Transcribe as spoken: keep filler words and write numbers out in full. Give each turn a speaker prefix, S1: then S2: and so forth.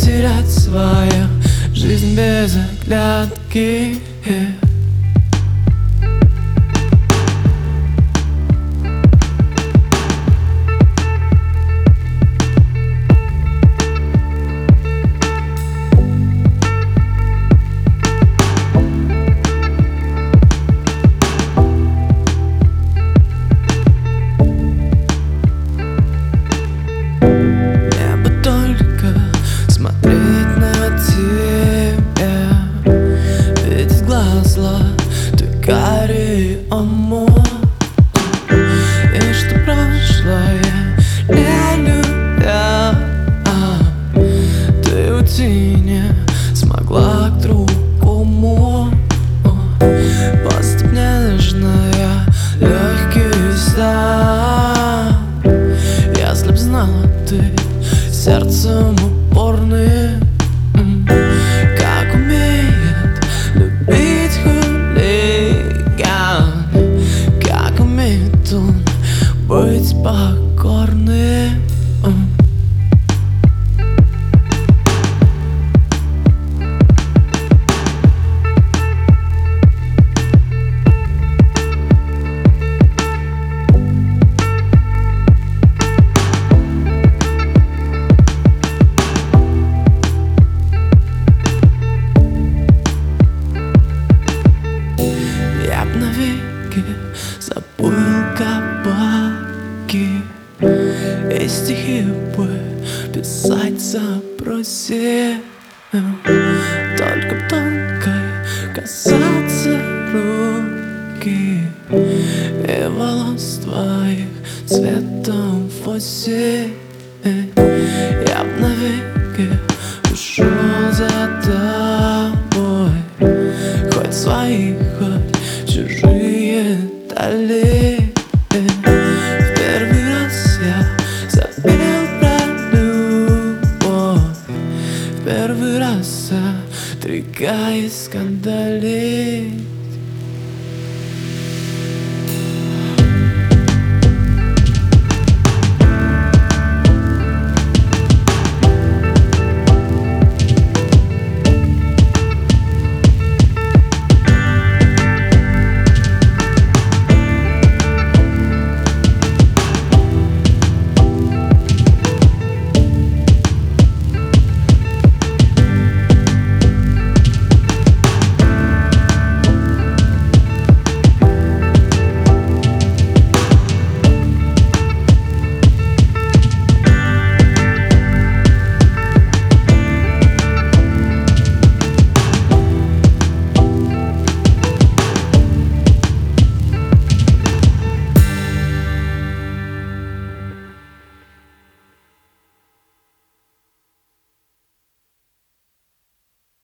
S1: потерять свою жизнь без оглядки. Карий амор, и что прошлое не любя, а ты уйти не смогла к другому. Поступь нежная, легкий стан. Если б знала ты сердцем упорный, как умеет любить быть покорным. Я б навеки забыл кабаки и стихи бы писать забросил. Только б тонкой касаться руки и волос твоих цветом в осень. Я б навеки ушел за тобой, хоть свои, хоть чужие дали. В первый раз я запел про любовь, в первый раз отрекаясь скандалей.